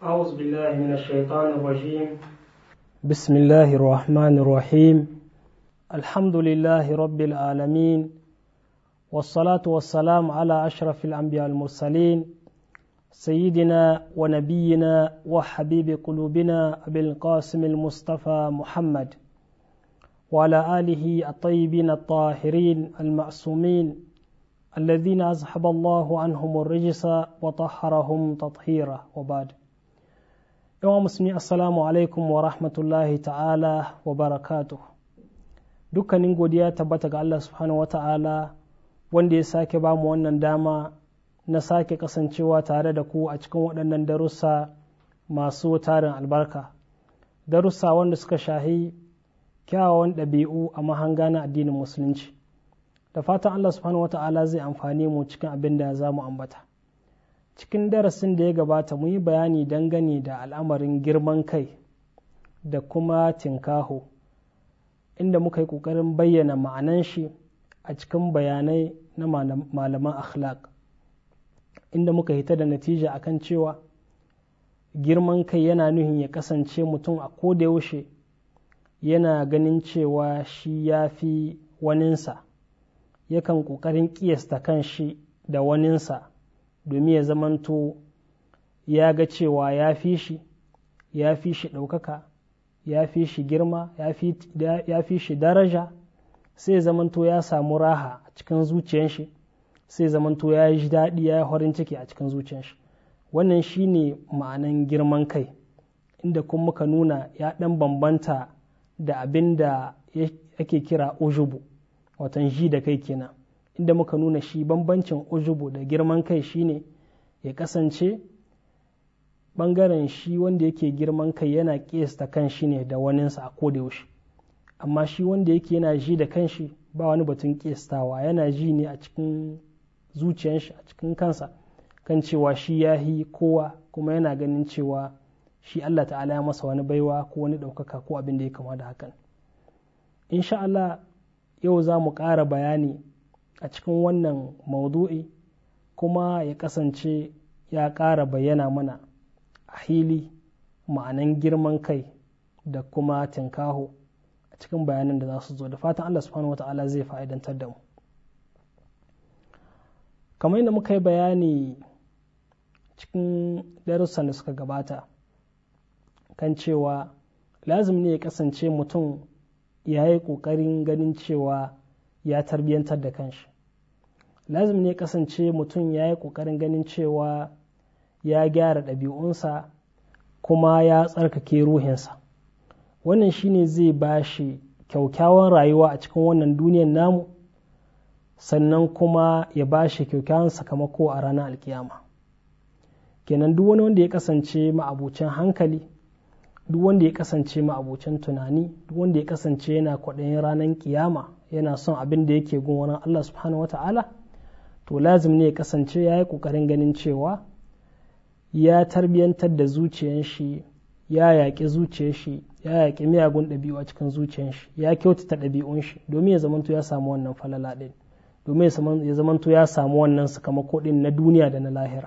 أعوذ بالله من الشيطان الرجيم. بسم الله الرحمن الرحيم. الحمد لله رب العالمين، والصلاة والسلام على أشرف الأنبياء المرسلين، سيدنا ونبينا وحبيب قلوبنا أبي القاسم المصطفى محمد، وعلى آله الطيبين الطاهرين المعصومين الذين أذهب الله عنهم الرجس وطهرهم تطهيرا، وبعد. yawan musulmi, assalamu alaikum wa rahmatullahi ta'ala wa barakatuh. Dukkanin godiya tabbata ga Allah subhanahu wa ta'ala wanda ya sake ba mu wannan dama na sake kasancewa tare da ku a cikin waɗannan darussa masu tarin albarka, darussa wanda suka shahi kyawawan ɗabi'u a mahanga na addinin musulunci. Da fatan Allah subhanahu wa ta'ala zai amfani mu cikin abin da za mu ambata. Cikin darasin da ya gabata mu yi bayani dangane da al'amarin girman kai da kuma tinkaho, inda muka yi ƙoƙarin bayyana ma'anan shi a cikin bayanai na malaman akhlaq, inda muka hita da natija akan cewa girman kai yana nuhin ya kasance mutum a koda yaushe yana ganin cewa shi ya fi waninsa, yakan ƙoƙarin ƙiyasta kan shi da waninsa domin ya zamanto ya ga cewa ya fi shi ɗaukaka, ya fi shi girma, ya fi shi daraja, sai zamanto ya samu raha a cikin zuciyar shi, sai zamanto ya ji daɗi, ya yi horin ciki a cikin zuciyar shi. Wannan shi ne ma'anan girman kai, inda kuma muka nuna ya ɗan bambanta da abin da ake kira ujubu, watan ji da kai kenan. Inda muka nuna shi bambancin ujubu da girman kai shine ya kasance ɓangaren shi wanda yake girman kai yana ƙiyasta kan shi ne da waninsa a koda yaushe, amma shi wanda yake yana ji da kan shi ba wani batun ƙiyastawa, yana ji ne a cikin zuciyar shi, a cikin kansa, kan cewa shi ya yi kowa, kuma yana ganin cewa shi Allah ta'ala ya masa wani baiwa ko wani ɗaukaka ko abin da ya kama da hakan. Insha Allah yau za mu ƙara bayani a cikin wannan maudu'i, kuma ya kasance ya ƙara bayyana mana a hili ma'anan girman kai da kuma tinkaho a cikin bayanan da za su zo. Da fatan Allah subhanahu wa ta'ala zai fa'idantar da mu. Kamar yadda muka yi bayani cikin darussan da suka gabata kan cewa lazim ne ya kasance mutum ya yi ƙoƙarin ganin cewa ya tarbiyyantar da kanshi. Lazim ne kasance mutum ya yi ƙoƙarin ganin cewa ya gyara ɗabi'unsa kuma ya tsarkake ruhinsa. Wannan shine zai ba shi kyaukyawan rayuwa a cikin wannan duniyar namu, sannan kuma ya ba shi kyaukyawan sakamako a ranar alkiyama. Kenan duk wani wanda ya kasance ma'abucin hankali, duk wanda ya kasance ma'abucin tunani, duk wanda ya kasance yana kwaɗayin ranar kiyama, yana son abin da yake gun wani Allah subhanahu wa ta'ala, to lazim ne ya kasance ya yi ƙoƙarin ganin cewa ya tarbiyyantar da zuciyar shi, ya yaƙi zuciyar shi, ya yaƙi miyagun ɗabi'u a cikin zuciyar shi, ya kyautata ɗabi'un shi domin ya zamanto ya samu wannan falala ɗin, domin ya zamanto ya samu wannan sakamako ɗin na duniya da na lahira.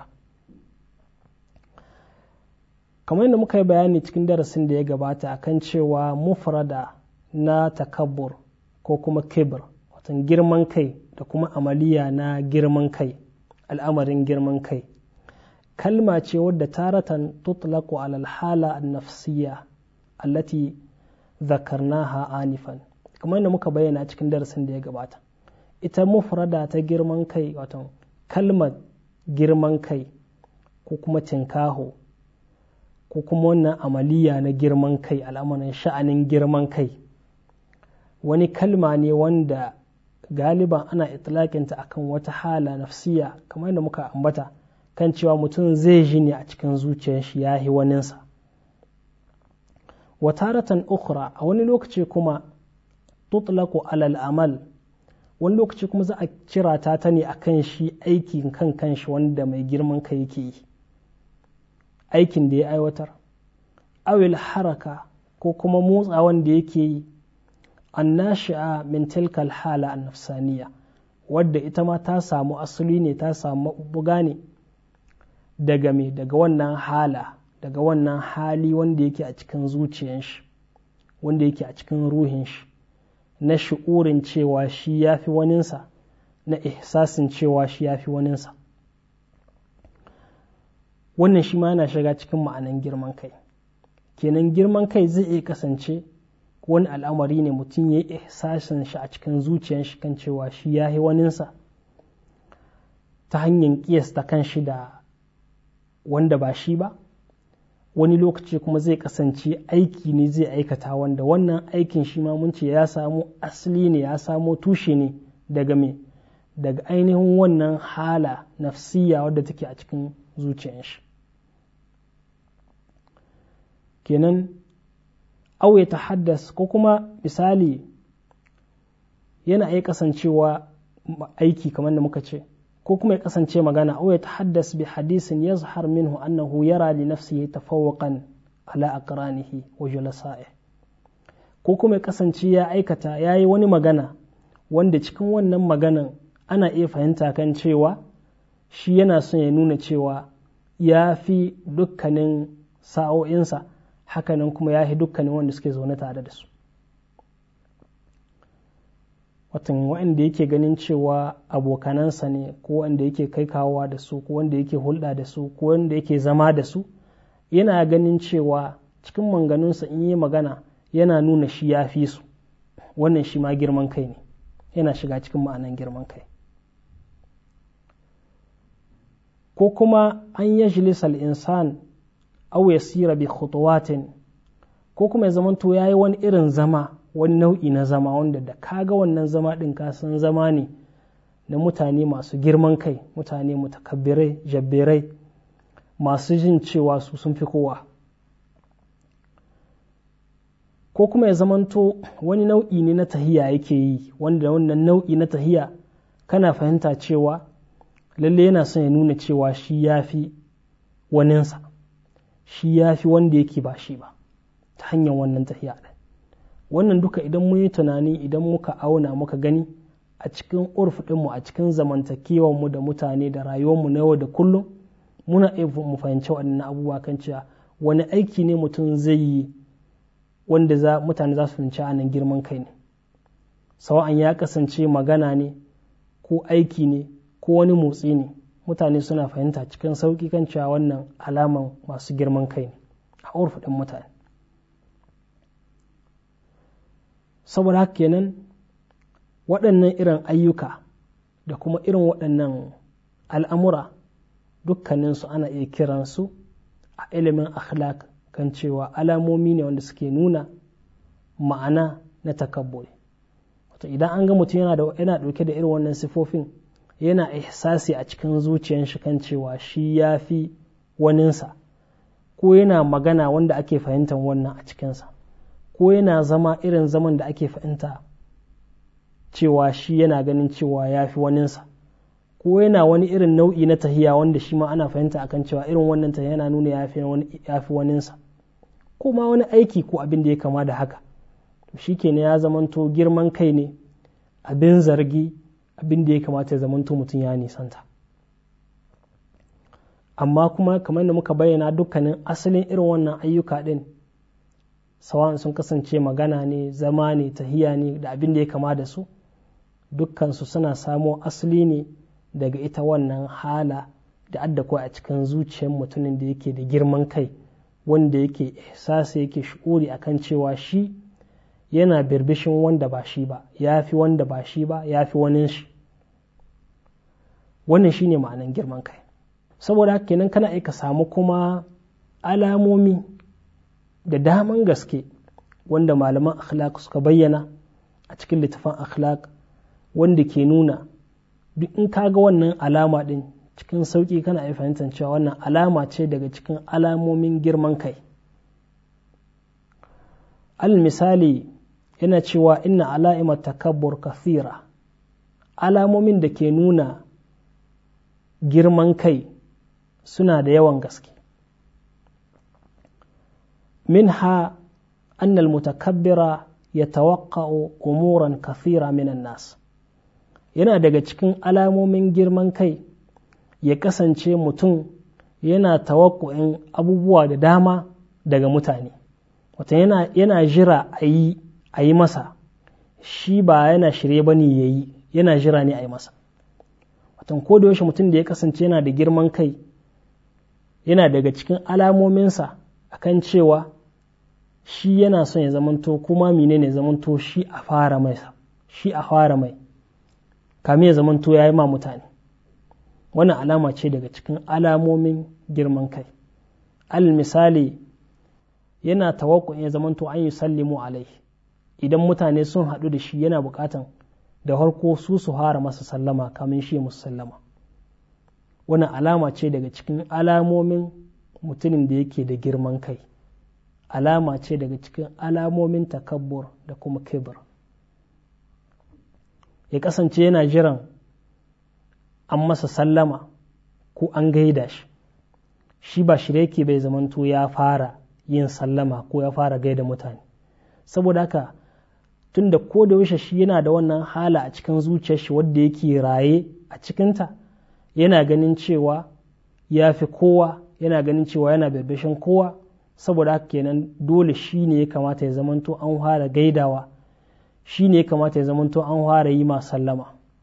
Kamar yadda muka yi bayani cikin darasin da ya gabata akan cewa mufrada na takabbur ko kuma kibir, watan girman kai da kuma amaliya na girman kai, al'amarin girman kai, kalma ce wadda taratan tutlaqu alal hala an-nafsiyya allati zakarnaha anifan. Kamar yadda muka bayyana cikin darasin da ya gabata, ita mufrada ta girman kai, watan kalmar girman kai ko kuma tinkaho ko kuma wannan amaliya na girman kai, al'amarin sha'anin girman kai, wani kalma ne wanda galiban ana itlaƙinta akan wata hala nafsiya, kamar yadda muka ambata kan cewa mutum zai ji ne a cikin zuciyar shi ya yi waninsa. Wataratan ukhra, a wani lokaci kuma tutlaqu alal amal, wani lokaci kuma za a kira ta ne akan shi aikin kanshi wanda mai girman kai yake yi, aikin da ya aiwatar, awil haraka ko kuma motsawan da yake yi, annashi'a min tilkal hala an-nafsaniya, wadda ita ma ta samu asali ne, ta samu buga ne daga wannan hala daga wannan hali wanda yake a cikin zuciyar shi, wanda yake a cikin ruhin shi, na shi'urin cewa shi ya fi waninsa, na ihsasin cewa shi ya fi waninsa. Wannan shi ma yana shiga cikin ma'anan girman kai. Kenan girman kai zai iya kasance wani al'amari ne mutum ya yi ihsasin shi a cikin zuciyar shi kan cewa shi ya fi waninsa, ta hanyar kiyasta kan shi da wanda ba shi ba. Wani lokaci kuma zai kasance aiki ne zai aikata, wanda wannan aikin shi ma mun ce ya samu asali ne, ya samu tushe ne daga daga ainihin wannan hala nafsiya wadda take a cikin zuciyar shi. Kenan au ya tahaddas, ko kuma misali yana iya kasancewa aiki kamar da muka ce, ko kuma ya kasance magana, au ya tahaddas bi hadisin yazhar minhu annahu yara li nafsihi tafawuqan ala aqranihi wa julasa'i, ko kuma ya kasance ya aikata yayi wani magana wanda cikin wannan maganan ana iya fahimta kan cewa shi yana son ya nuna cewa ya fi dukkanin sa'o'insa, hakanan kuma ya fi dukkanin wanda suke zaune tare da su. Watan wanda yake ganin cewa abokanansa ne, ko wanda yake kai kawowa da su, ko wanda yake hulɗa da su, ko wanda yake zama da su, yana ganin cewa cikin manganunsa in yi magana yana nuna shi ya fi su. Wannan shi ma girman kai ne, yana shiga cikin ma'anan girman kai. Ko kuma an yajlisa al-insan aw yasira bi khutuwatin, ko kuma ya zamanto yayi wani irin zama, wani nau'i na zama wanda da kaga wannan zama din ka san zama ne na mutane masu girman kai, mutane mutakabbirai, jabbirai, masu jin cewa su sun fi kowa. Ko kuma ya zamanto wani nau'i ne na tahiya yake yi, wanda wannan nau'i na tahiya kana fahimta cewa lalle yana son ya nuna cewa shi ya fi waninsa, shi ya fi wanda yake ba shi ba, ta hanyar wannan tahiya ɗin. Wannan duka idan mun yi tunani, idan muka auna muka gani a cikin urf ɗinmu, a cikin zamantakewarmu da mutane da rayuwarmu na yau da kullum, muna iya mu fahimci waɗannan abubuwa kan cewa wani aiki ne mutum zai yi wanda mutane za su fahimci a nan girman kai ne. Sawa'an ya kasance magana ne, ko aiki ne, ko wani motsi ne, mutane suna fahimta cikin sauƙi kan cewa wannan alaman masu girman kai ne a urf ɗin mutane. Saboda haka kenan waɗannan irin ayyuka da kuma irin waɗannan al'amura dukkaninsu ana iya kiransu a ilimin akhlaq kan cewa alamomi ne wanda suke nuna ma'ana na takabburi. Wato idan an ga mutum yana ɗauke da irin wannan sifofin, yana ihsasi a cikin zuciyar shi kan cewa shi ya fi waninsa, ko yana magana wanda ake fahimtar wannan a cikinsa, ko yana zama irin zaman da ake fahimta cewa shi yana ganin cewa ya fi waninsa, ko yana wani irin nau'i na tahiya wanda shi ma ana fahimta akan cewa irin wannan tahiya yana nuna ya fi waninsa, ko ma wani aiki ko abin da ya kama da haka, to shi kenan ya zamanto girman kai ne, abin zargi, abin da ya kamata ya zamanto mutum ya nisanta. Amma kuma kamar da muka bayyana, dukkanin asalin irin wannan ayyuka ɗin, sawa'an sun kasance magana ne, zama ne, tahiya ne, da abin da ya kama da su, dukkansu suna samo asali ne daga ita wannan hala da addakwai a cikin zuciyar mutumin da yake da girman kai, wanda yake ihsasi, yake shu'uri akan cewa shi yana birbishin wanda ba shi ba, ya fi wanda ba shi ba, ya fi wanin shi. Wannan shi ne ma'anan girman kai. Saboda haka kenan kana aika samu kuma alamomi da daman gaske wanda malaman akhlaq suka bayyana a cikin littafin akhlaq, wanda ke nuna duk in kaga wannan alama din cikin sauki kana iya fahimtar cewa wannan alama ce daga cikin alamomin girman kai. Al misali yana cewa inna ala'imat takabbur kathira, alamomin da ke nuna girman kai suna da yawan gaske. Minha anna al-mutakabbira yatawaqqa'u umuran kathira minan nas, yana daga cikin alamomin girman kai ya kasance mutum yana tawakkuin abubuwa da dama daga mutane, wata yana jira a yi masa, shi ba yana shirye ba ne ya yi, yana jira ne a yi masa. Watan ko da yaushe mutum da ya kasance yana da girman kai, yana daga cikin alamominsa akan cewa shi yana son ya zamanto kuma menene zamanto shi a fara mai kamin ya zamanto ya yi ma mutane. Wannan alama ce daga cikin alamomin girman kai. Al misali, yana tawakkun ya zamanto an yi sallimu alaihi, idan mutane sun haɗu da shi yana buƙatan da harko su fara masa sallama kamin shi musu sallama. Wannan alama ce daga cikin alamomin mutumin da yake da girman kai, alama ce daga cikin alamomin takabbur da kuma kibir. Ya kasance yana jiran an masa sallama ko an gaida shi, shi ba shirye yake bai zamanto ya fara yin sallama ko ya fara gaida mutane. Saboda haka tunda ko da yaushe shi yana da wannan hala a cikin zuciyar shi wadda yake raye a cikinta, yana ganin cewa ya fi kowa, yana ganin cewa yana birbishin kowa. Saboda haka kenan dole shi ne ya kamata ya zamanto an fara gaidawa, shi ne ya kamata ya zamanto an fara yi ma sallama.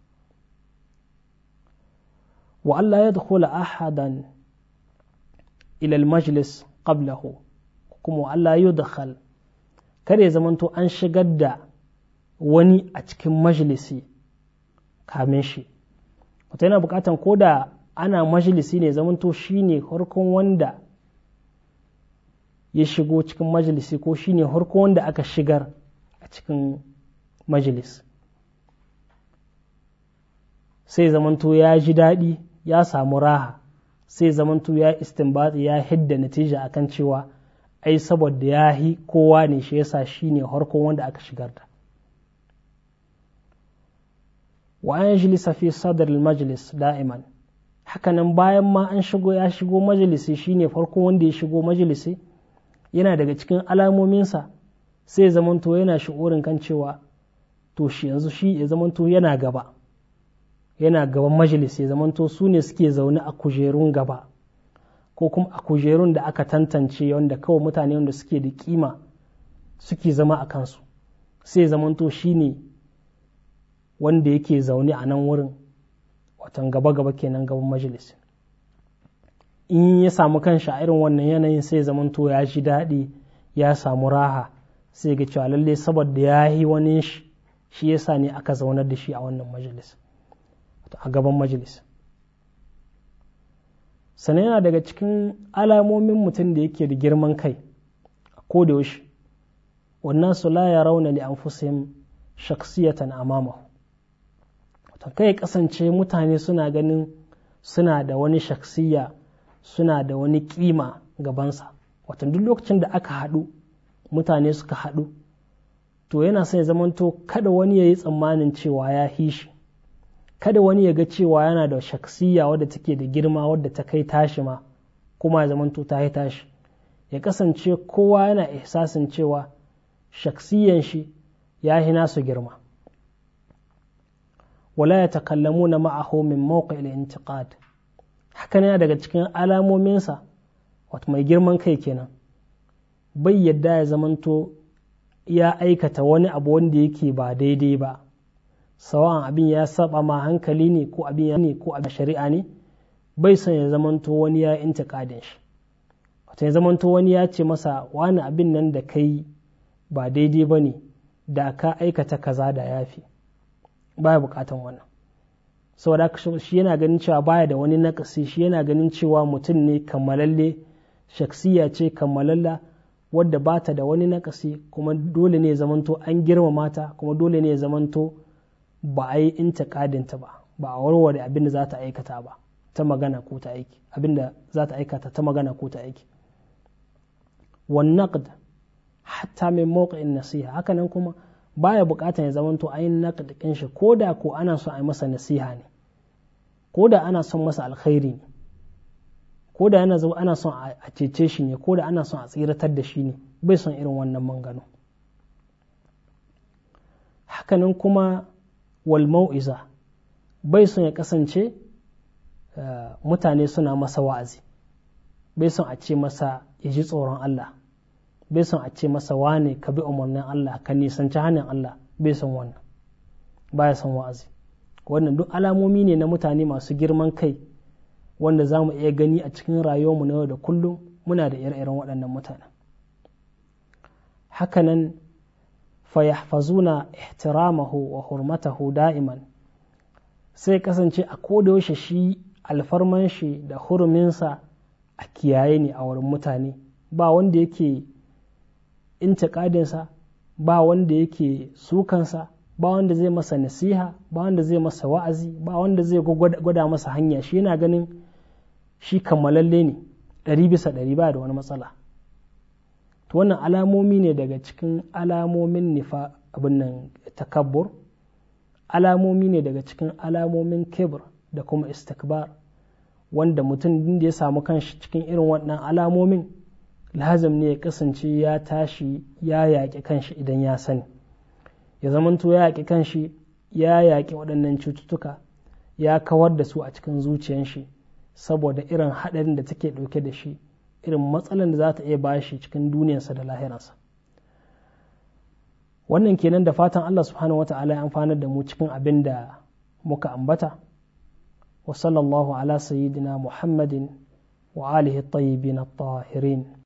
Wa Allah ya dukula ahadan ilal majlis qablahu, kuma Allah ya dakhal, kada ya zamanto an shigar da wani a cikin majalisi kamin shi. Wata yana bukatan ko da ana majalisi ne zamanto shi ne harkon wanda ya shigo cikin majalisi, ko shi ne harkon wanda aka shigar a cikin majalis, sai zamanto ya ji daɗi, ya samu raha, sai zamanto ya istinbati, ya hidda natija akan cewa ai saboda ya yi kowa ne shi yasa shi ne harkon wanda aka shigar da. Wa an yajlisa fi sadr al-majlis da'iman, hakanan bayan ma an ya shigo majalisi, shine farko wanda ya shigo majalisi, yana daga cikin alamominsa sai zamanto yana shi'urin kan cewa to shi yanzu shi ya zamanto yana gaban majalisi, ya zamanto su ne suke zaune a kujerun gaba, ko kuma a kujerun da aka tantance wanda kawai mutane wanda suke da kima suke zama a kansu, sai zamanto shi ne wanda yake zaune a nan wurin, watan gaba-gaba kenan gaban majalis. In ya samu kanshi a irin wannan yanayin sai zamanto ya ji daɗi, ya samu raha, sai ga cewa lalle saboda ya yi wani shi yasa ne aka zaunar da shi a wannan majalis, a gaban majalis. Sannan yana daga cikin alamomin mutum da yake da girman kai a koda yaushe, wannan su la yarawna li anfusihim shakhsiyatan amamahu, kai kasance mutane suna ganin suna da wani shaksiya, suna da wani kima gabansa. Watan duk lokacin da aka haɗu, mutane suka haɗu, to yana son ya zamanto kada wani ya yi tsammanin cewa ya hishi, kada wani ya ga cewa yana da shaksiya wadda take da girma, wadda ta kai tashi ma kuma ya zamanto ta yi tashi. Ya kasance kowa yana ihsasin cewa shaksiyan shi ya hi nasu girma. Wala ya takallamuna ma'ahu min mawqi' al-intiqad, hakan yana daga cikin alamominsa, wato mai girman kai kenan, bai yadda ya zamanto ya aikata wani abu wanda yake ba daidai ba, sawan abin ya saba ma hankali ne ko abin shari'a ne, bai son ya zamanto wani ya intiqadin shi, wato ya zamanto wani ya ce masa wani abin nan da kai ba daidai ba ne, da ka aikata kaza da yafi. Baya bukatan wannan, saboda shi yana ganin cewa baya da wani nakasi, shi yana ganin cewa mutum ne kammalalle, shaksiya ce kammalalla wadda ba ta da wani nakasi, kuma dole ne zamanto an girmama ta, kuma dole ne zamanto ba a yi intiqadinta ba a warware abin da za ta aikata ba ta magana ko ta aiki, abin da za ta aikata ta magana ko ta aiki. Wan naqd hatta min mawqi'in nasiha, hakanan kuma baya bukatan ya zamanto ayin naqd shi, ko da ko ana son a yi masa nasiha ne, ko da ana son masa alkhairi ne, ko da ana son a cece shi ne, ko da ana son a tsiratar da shi ne, bai son irin wannan mangano. Hakanan kuma wal mau'iza, bai son ya kasance mutane suna masa wa'azi, bai son a ce masa ya ji tsoron Allah, bai son a ce masa wane ka bi umarnin Allah ka nisanci hannun Allah, bai son wannan, baya son wa'azi. Wannan duk alamomi ne na mutane masu girman kai wanda za mu iya gani a cikin rayuwarmu na yau da kullum. Muna da ire-iren waɗannan mutanen. Hakanan fayahfazuna ihtiramahu wa hurmatahu da'iman, sai kasance a kodayaushe shi alfarman shi da huruminsa a kiyaye ne a wurin mutane, ba wanda yake intiƙadinsa, ba wanda yake sukansa, ba wanda zai masa nasiha, ba wanda zai masa wa'azi, ba wanda zai gwada masa hanya. Shi yana ganin shi kammalalle ne 100% ba da wani matsala. To wannan alamomi ne daga cikin alamomin abin nan takabbur, alamomi ne daga cikin alamomin kibr da kuma istikbar, wanda mutum da ya samu kanshi cikin irin waɗannan alamomin lazim ne ya kasance ya tashi ya yaƙi kanshi idan ya sani, ya zamanto ya yaƙi kanshi, ya yaƙi waɗannan cututtuka, ya kawar da su a cikin zuciyar shi, saboda irin haɗarin da take ɗauke da shi, irin matsalan da za ta iya bashi cikin duniyarsa da lahiransa. Wannan kenan, da fatan Allah subhanahu wa ta'ala ya amfanar da mu cikin abin da muka ambata. Wa sallallahu ala sayyidina Muhammadin wa alihi at-tayyibin at-tahirin.